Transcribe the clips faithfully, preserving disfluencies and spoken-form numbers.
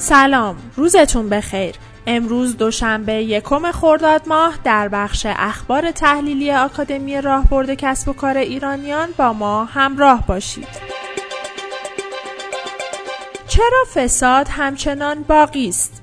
سلام، روزتون بخیر. امروز دوشنبه یکم خرداد ماه در بخش اخبار تحلیلی آکادمی راهبرد کسب و کار ایرانیان با ما همراه باشید. چرا فساد همچنان باقی است؟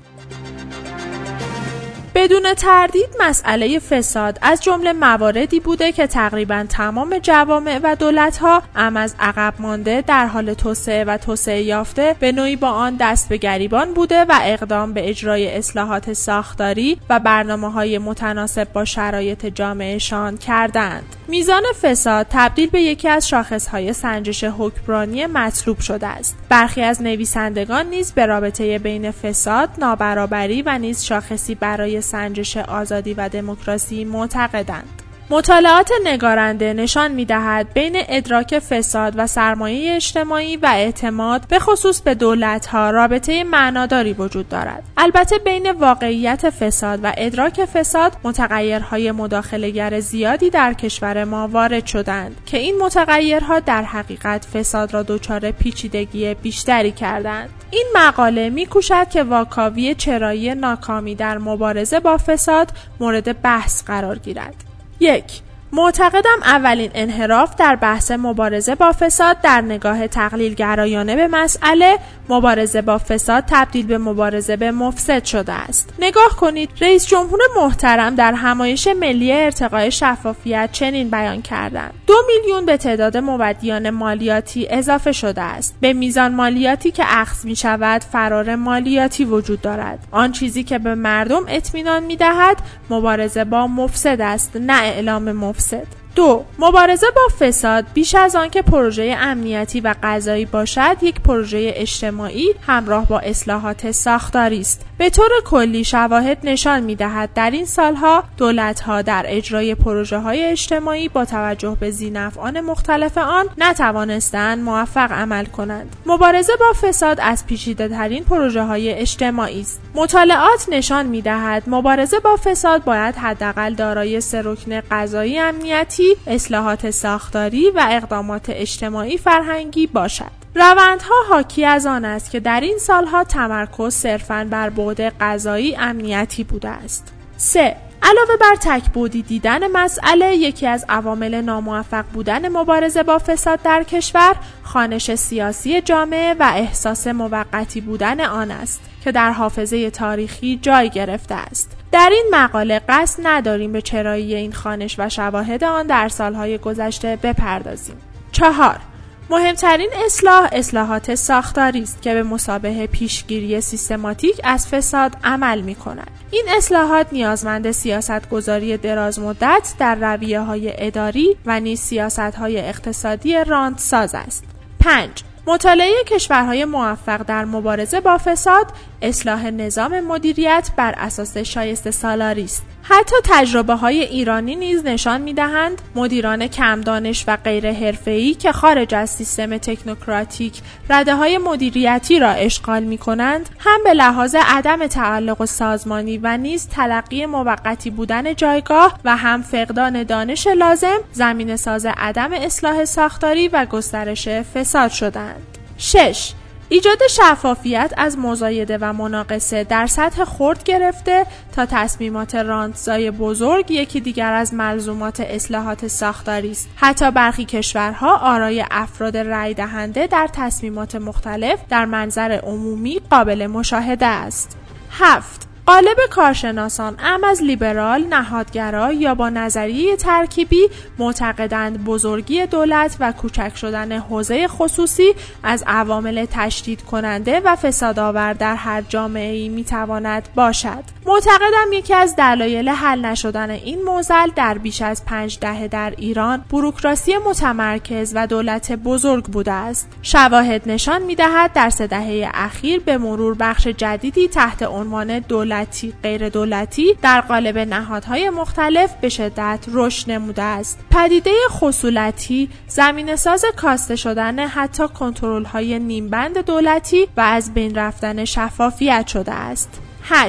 بدون تردید مسئله فساد از جمله مواردی بوده که تقریباً تمام جوامع و دولت‌ها ام از عقب مانده در حال توسعه و توسعه یافته به نوعی با آن دست به گریبان بوده و اقدام به اجرای اصلاحات ساختاری و برنامه‌های متناسب با شرایط جامعهشان کردند. میزان فساد تبدیل به یکی از شاخص‌های سنجش حکمرانی مطلوب شده است. برخی از نویسندگان نیز به رابطه بین فساد، نابرابری و نیز شاخصی برای سنجش آزادی و دموکراسی معتقدند. مطالعات نگارنده نشان می‌دهد بین ادراک فساد و سرمایه اجتماعی و اعتماد به خصوص به دولت‌ها رابطه معناداری وجود دارد. البته بین واقعیت فساد و ادراک فساد متغیرهای مداخله‌گر زیادی در کشور ما وارد شدند که این متغیرها در حقیقت فساد را دچار پیچیدگی بیشتری کردند. این مقاله می‌کوشد که واکاوی چرایی ناکامی در مبارزه با فساد مورد بحث قرار گیرد. یک، معتقدم اولین انحراف در بحث مبارزه با فساد در نگاه تقلیل گرایانه به مسئله مبارزه با فساد تبدیل به مبارزه به مفسد شده است. نگاه کنید، رئیس جمهور محترم در همایش ملی ارتقای شفافیت چنین بیان کردند: دو میلیون به تعداد مودیان مالیاتی اضافه شده است. به میزان مالیاتی که اخذ می شود فرار مالیاتی وجود دارد. آن چیزی که به مردم اطمینان می دهد مبارزه با مفسد است، نه اعلام مفسد. دو، مبارزه با فساد بیش از آن که پروژه امنیتی و قضایی باشد، یک پروژه اجتماعی همراه با اصلاحات ساختاری است. به طور کلی شواهد نشان می‌دهد در این سالها دولت‌ها در اجرای پروژه‌های اجتماعی با توجه به ذی‌نفعان مختلف آن نتوانستند موفق عمل کنند. مبارزه با فساد از پیچیده‌ترین پروژه‌های اجتماعی است. مطالعات نشان می‌دهد مبارزه با فساد باید حداقل دارای سه رکن قضایی، امنیتی، اصلاحات ساختاری و اقدامات اجتماعی فرهنگی باشد. روندها حاکی از آن است که در این سالها تمرکز صرفاً بر بعد قضایی امنیتی بوده است. سه، علاوه بر تک‌بعدی دیدن مسئله، یکی از عوامل ناموفق بودن مبارزه با فساد در کشور خوانش سیاسی جامعه و احساس موقتی بودن آن است که در حافظه تاریخی جای گرفته است. در این مقاله قصد نداریم به چرایی این خوانش و شواهد آن در سالهای گذشته بپردازیم. چهار، مهمترین اصلاح اصلاحات ساختاری است که به مثابه پیشگیری سیستماتیک از فساد عمل می‌کند. این اصلاحات نیازمند سیاست‌گذاری درازمدت در رویه‌های اداری و نیز سیاست‌های اقتصادی راندساز است. پنج، مطالعه کشورهای موفق در مبارزه با فساد اصلاح نظام مدیریت بر اساس شایسته سالاری است. حتی تجربه های ایرانی نیز نشان می دهند مدیران کم دانش و غیر حرفه‌ای که خارج از سیستم تکنوکراتیک رده های مدیریتی را اشغال می کنند هم به لحاظ عدم تعلق سازمانی و نیز تلقی موقتی بودن جایگاه و هم فقدان دانش لازم زمینه ساز عدم اصلاح ساختاری و گسترش فساد شدند. شش، ایجاد شفافیت از مزایده و مناقصه در سطح خرد گرفته تا تصمیمات راندزای بزرگ یکی دیگر از ملزومات اصلاحات ساختاری است. حتی برخی کشورها آرای افراد رأی دهنده در تصمیمات مختلف در منظر عمومی قابل مشاهده است. هفت، غالب کارشناسان ام از لیبرال، نهادگرا یا با نظریه ترکیبی معتقدند بزرگی دولت و کوچک شدن حوزه خصوصی از عوامل تشدید کننده و فسادآور در هر جامعه‌ای میتواند باشد. معتقدم یکی از دلایل حل نشدن این معضل در بیش از پنج دهه در ایران بوروکراسی متمرکز و دولت بزرگ بوده است. شواهد نشان می‌دهد در سه دهه اخیر به مرور بخش جدیدی تحت عنوان دولتی غیر دولتی در قالب نهادهای مختلف به شدت رشد نموده است. پدیده خصولتی زمینه ساز کاسته شدن حتی کنترل‌های نیمبند دولتی و از بین رفتن شفافیت شده است. هشت،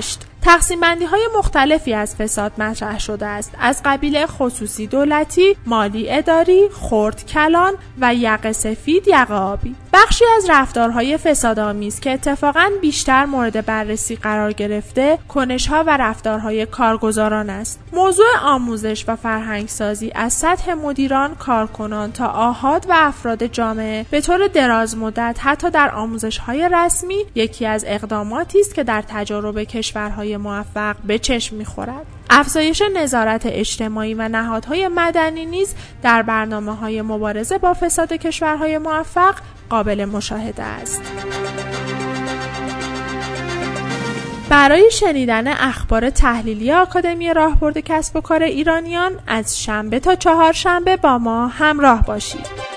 تقسیم بندی های مختلفی از فساد مطرح شده است، از قبیل خصوصی دولتی، مالی اداری، خرد کلان و یقه سفید یقه آبی. بخشی از رفتارهای فسادآمیز که اتفاقاً بیشتر مورد بررسی قرار گرفته، کنش‌ها و رفتارهای کارگزاران است. موضوع آموزش و فرهنگسازی از سطح مدیران، کارکنان تا آحاد و افراد جامعه به طور دراز مدت حتی در آموزش‌های رسمی یکی از اقداماتی است که در تجارب کشورهای موفق به چشم می‌خورد. افزایش نظارت اجتماعی و نهادهای مدنی نیز در برنامه‌های مبارزه با فساد کشورهای موفق قابل مشاهده است. برای شنیدن اخبار تحلیلی آکادمی راهبرد کسب و کار ایرانیان از شنبه تا چهارشنبه با ما همراه باشید.